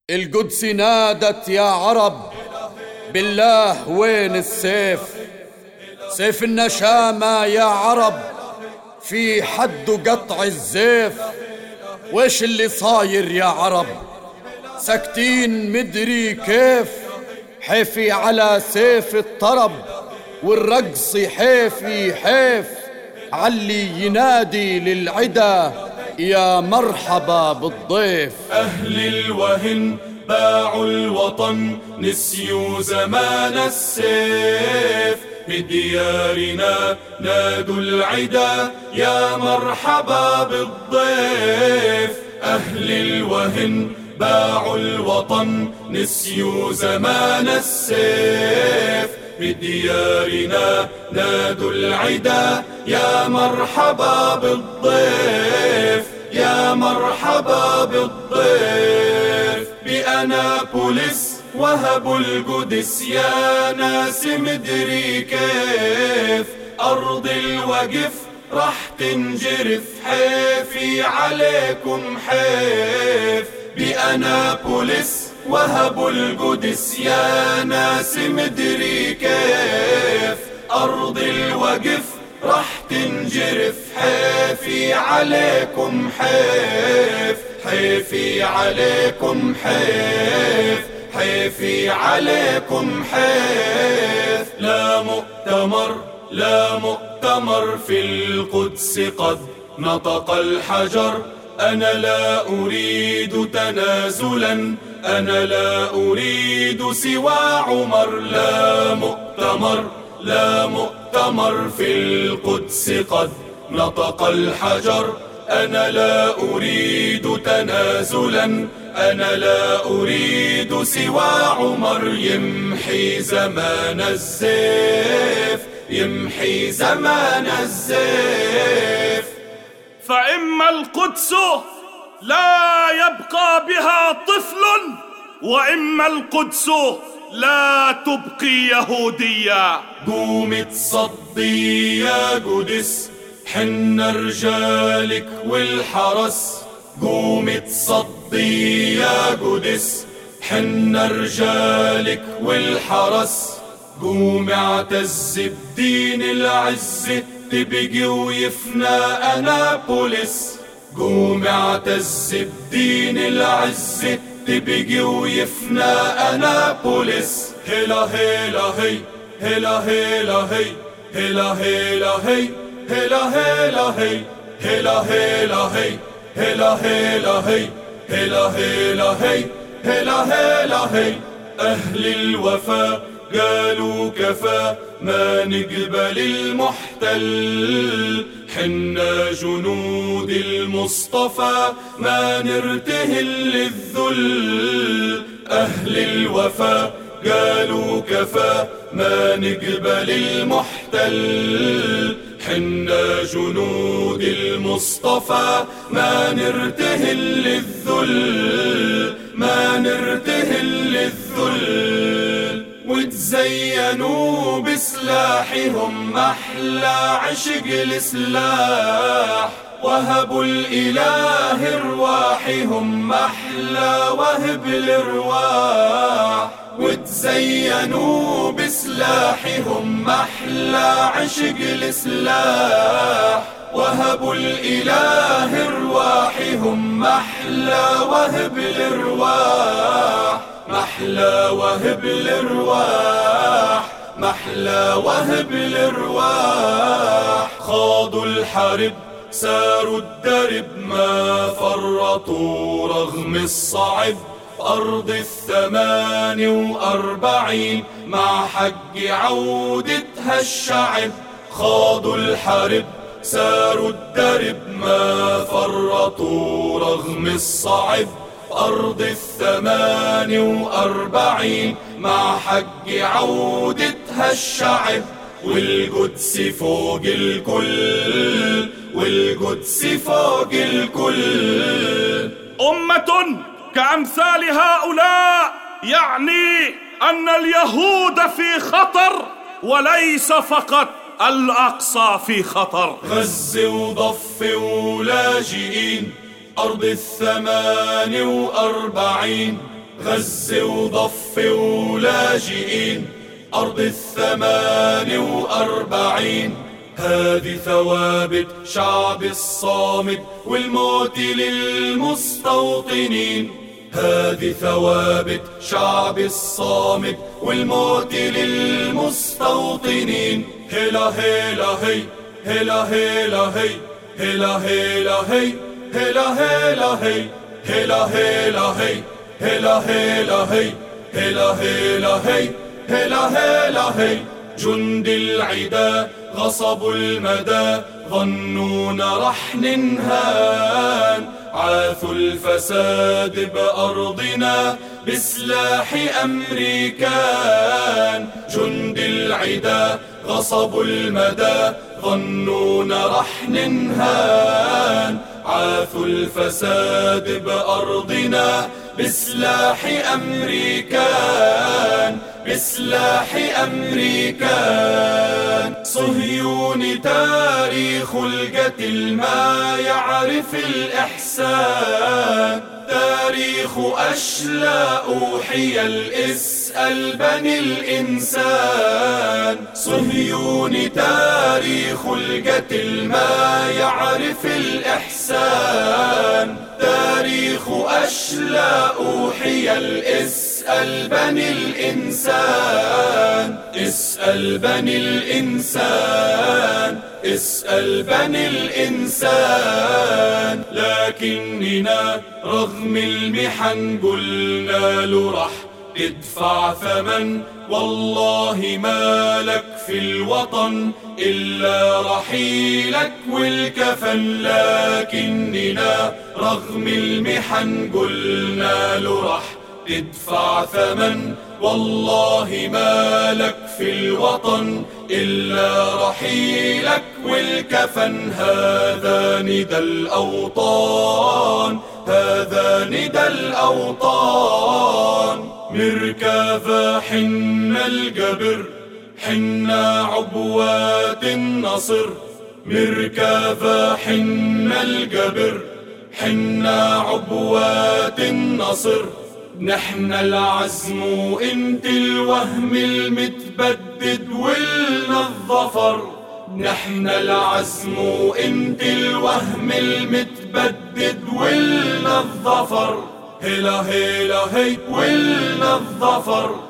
القدس نادت يا عرب، بالله وين السيف؟ سيف النشامة يا عرب، في حد قطع الزيف. ويش اللي صاير يا عرب؟ ساكتين مدري كيف. حيفي على سيف الطرب، والرقص حيفي حيف، علي ينادي للعدا يا مرحبا بالضيف. أهل الوهن باعوا الوطن، نسيوا زمان السيف. بديارنا نادوا العدا يا مرحبا بالضيف. أهل الوهن باعوا الوطن، نسيوا زمان السيف. بديارنا نادوا العدا يا مرحبا بالضيف، يا مرحبا بالضيف. بأنابوليس وهبوا القدس يا ناس مدري كيف. أرض الوقف راح تنجرف، حيفي عليكم حيف. بأنابوليس وهبوا القدس يا ناس مدري كيف. أرض الوقف راح تنجرف، حيفي عليكم حيف، حيفي عليكم حيف، حيفي عليكم حيف. لا مؤتمر لا مؤتمر في القدس قد نطق الحجر. أنا لا أريد تنازلا، أنا لا أريد سوى عمر. لا مؤتمر لا مؤتمر في القدس قد نطق الحجر. أنا لا أريد تنازلا، أنا لا أريد سوى عمر. يمحي زمان الزيف، يمحي زمان الزيف. فإما القدس لا يبقى بها طفل، وإما القدس لا تبقي يهودية. قومي تصدي يا قدس، حنا رجالك والحرس. قومي تصدي يا قدس، حنا رجالك والحرس. قومي اعتز بدين العزة، تبقي ويفنى أنابوليس. قومي اعتز بدين العزة، تبقي ويفنى أنابوليس. هلا هلا هي، هلا هلا هي، هلا هلا هي، هلا هلا هي، هلا هلا هي، هلا هلا هي، هلا هلا هي، هلا هلا هي. أهل الوفا قالوا كفى، ما نقبل المحتل. حنا جنود المصطفى ما نرتهل للذل. أهل الوفا قالوا كفى، ما نقبل المحتل. حنا جنود المصطفى ما نرتهل للذل، ما نرتهل للذل. وتزينوا بسلاحهم أحلى عشق السلاح، وهبوا الإله رواحهم أحلى وهب الأرواح. وتزينوا بسلاحهم أحلى عشق السلاح، وهبوا الإله رواحهم أحلى وهب الأرواح. محلى وهب الأرواح، محلى وهب الأرواح. خاضوا الحرب ساروا الدرب، ما فرطوا رغم الصعب. أرض 48 مع حق عودتها الشعب. خاضوا الحرب ساروا الدرب، ما فرطوا رغم الصعب. أرض 48 مع حق عودتها الشعب. والقدس فوق الكل، والقدس فوق الكل. أمة كأمثال هؤلاء يعني أن اليهود في خطر، وليس فقط الأقصى في خطر. غزة وضفة ولاجئين، أرض 48 غزة وضفة ولاجئين أرض 48. هذه ثوابت شعب الصامد والموت للمستوطنين. هذه ثوابت شعب الصامد والموت للمستوطنين. هلا هلا هي هلا هلا هي هلا هلا هي هلا هلا هي هلا هلا هي هلا هلا هي هلا هلا هي هلا هلا هي. جند العدا غصبوا المدى ظنونا رح ننهان. عاثوا الفساد بأرضنا بسلاح أمريكان. جند العدا غصبوا المدى ظنونا رح ننهان. عاثوا الفساد بأرضنا بسلاح أمريكان بسلاح أمريكان. صهيوني تاريخ القتل ما يعرف الإحسان. تاريخ أشلاء حيل اسأل بني الإنسان. صهيوني تاريخ القتل ما يعرف الإحسان. تاريخ أشلاء حيل اسأل بني الإنسان. اسأل بني الإنسان اسأل بني الإنسان. لكننا رغم المحن قلنا له رح تدفع ثمن. والله ما لك في الوطن إلا رحيلك والكفن. لكننا رغم المحن قلنا له رح تدفع ثمن. والله ما لك في الوطن إلا رحيلك والكفن. هذا ندى الأوطان هذا ندى الأوطان. مركافة حنا القبر حنا عبوات النصر. مركافة حنا القبر حنا عبوات النصر. نحن العزم وانت الوهم المتبدد ولنا الظفر. نحن العزم وانت الوهم المتبدد ولنا الظفر. هلا هلا هي ولنا الظفر.